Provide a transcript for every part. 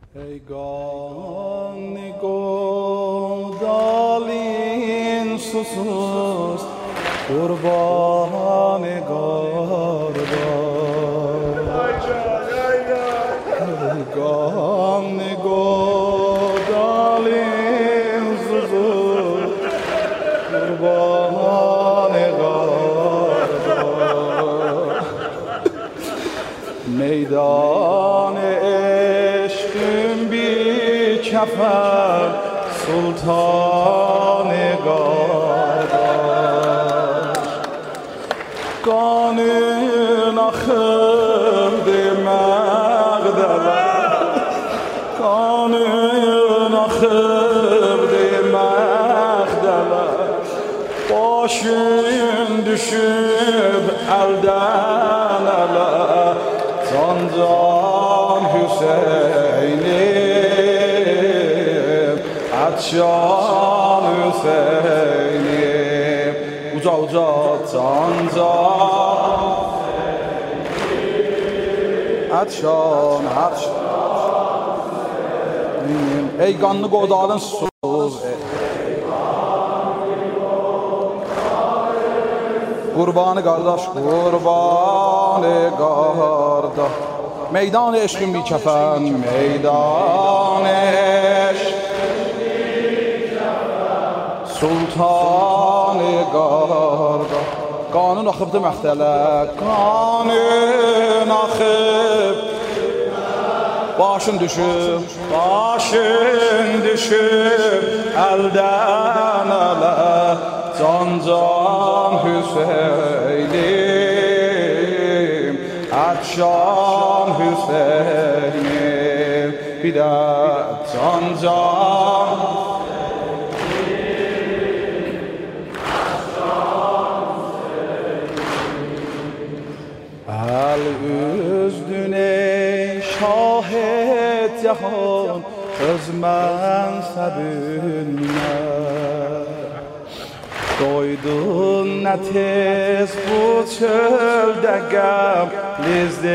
ای گان گودالین سوسوس قربان گارداش ای گان گودالین سوسوس قربان گارداش میدان کفر سلطان گارداش قانون آخرد مغدله قانون آخرد مغدله başın düşüp elden ele Zancan Hüseyin'im Atşan Hüseyin'im Uca uca Zancan Atşan Hüseyin'im Ey qanlı qodalın sus Qurbanı qardaş, qurbanı qardaş Meydan eşqin bir kəfən, meydan eşqin Sultanı qardaş Qanun axıbdı məxtələ, qanun axıb Başın düşüb əldən ələ Can Hüseyin'im Atşan Hüseyin'im Bir de can El üzdün ey şahit yahan Öz mənsəbinlə Doydun nə tez bu çöldə qəmli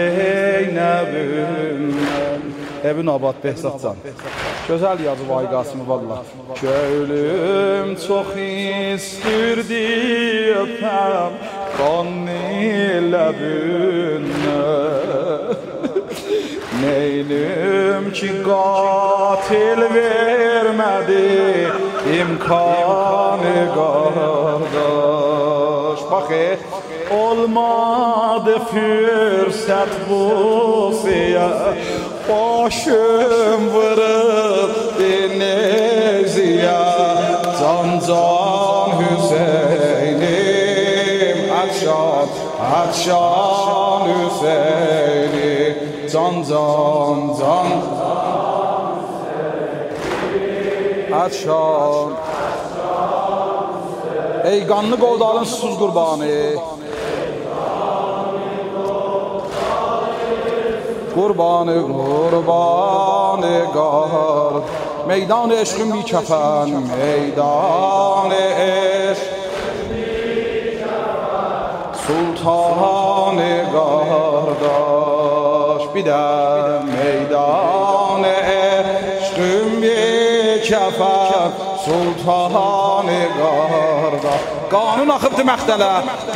Zeynəbimdən Evin abad Behzatcan Gözəl yazı Vay Qasımı valla Könlüm çox istirdi öpəm Qanlı ləbindən Neylim ki qatil vermədi imkanı qardaş Bax olmadı fürsət bu siyə Başım vırıb deniziyə Can Hüseyin'im Atşan Hüseyin'im Can Atşan Ey qanlı qodalın susuz qurbanı Qurbanı qard Meydan eşqin bir kəfən Meydan eşqin Sultanı qardaş Bir de meydan eşqin bir kəfən Sultanı qardaş Qanun axıbdı məxtələ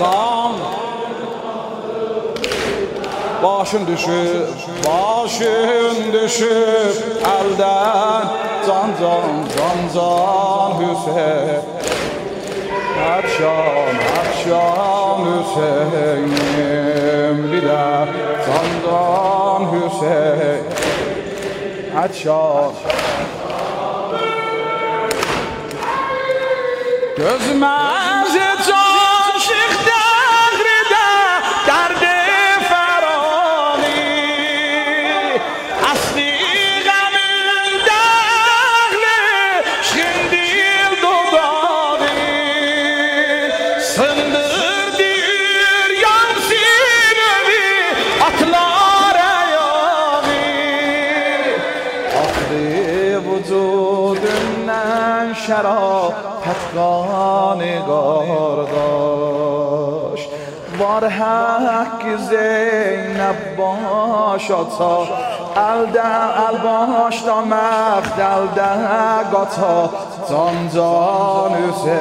Başın düşüb əldən Can Hüseyin Atşan Hüseyin'im Bir de Can Hüseyin Atşan Gözməzi can şıx dəğridə Dərdi fərani Əsli qəmin dəğli Şindil dodani Sındırdı üryan sinemi Atlar ayağı Axdı vücudundan şərab Petqani qardaş Var haqqı Zeynəb baş atar الباشتا مخدل دهگاتا زانزان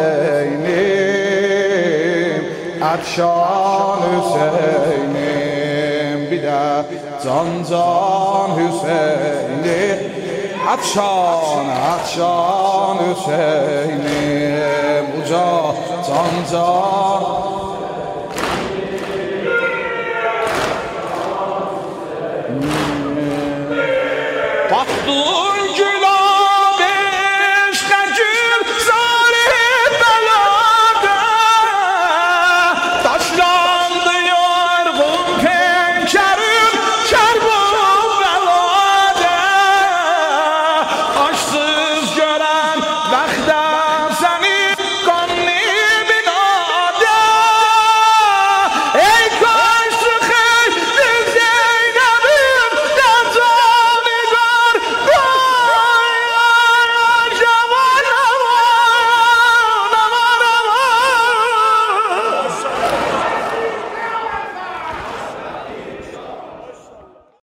حسینیم عطشان حسینیم بیده زانزان حسینیم عطشان حسینیم اوجا زانزان Baktım